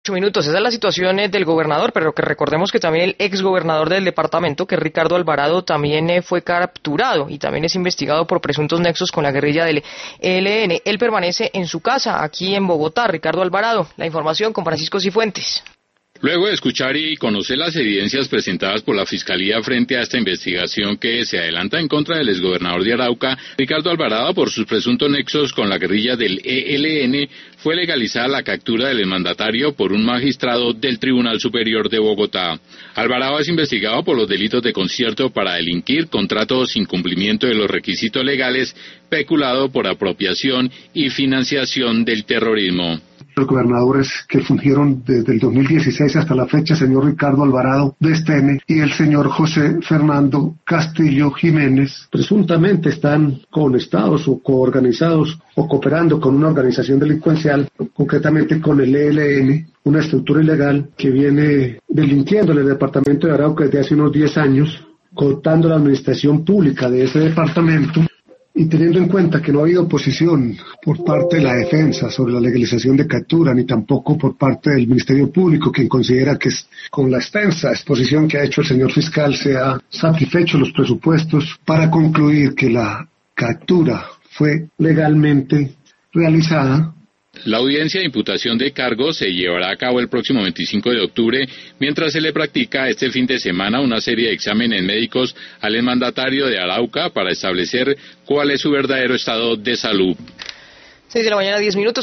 minutos. Esa es la situación del gobernador, pero que recordemos que también el exgobernador del departamento, que es Ricardo Alvarado, también fue capturado y también es investigado por presuntos nexos con la guerrilla del ELN. Él permanece en su casa, aquí en Bogotá. Ricardo Alvarado, la información con Francisco Cifuentes. Luego de escuchar y conocer las evidencias presentadas por la Fiscalía frente a esta investigación que se adelanta en contra del exgobernador de Arauca, Ricardo Alvarado, por sus presuntos nexos con la guerrilla del ELN, fue legalizada la captura del mandatario por un magistrado del Tribunal Superior de Bogotá. Alvarado es investigado por los delitos de concierto para delinquir, contrato sin cumplimiento de los requisitos legales, peculado por apropiación y financiación del terrorismo. Los gobernadores que fungieron desde el 2016 hasta la fecha, señor Ricardo Alvarado de Estene y el señor José Fernando Castillo Jiménez, presuntamente están conectados o coorganizados o cooperando con una organización delincuencial, concretamente con el ELN, una estructura ilegal que viene delinquiendo en el departamento de Arauca desde hace unos 10 años, cooptando la administración pública de ese departamento. Y teniendo en cuenta que no ha habido oposición por parte de la defensa sobre la legalización de captura, ni tampoco por parte del Ministerio Público, quien considera que con la extensa exposición que ha hecho el señor fiscal se ha satisfecho los presupuestos para concluir que la captura fue legalmente realizada. La audiencia de imputación de cargos se llevará a cabo el próximo 25 de octubre, mientras se le practica este fin de semana una serie de exámenes médicos al mandatario de Arauca para establecer cuál es su verdadero estado de salud. 6 de la mañana, 10 minutos.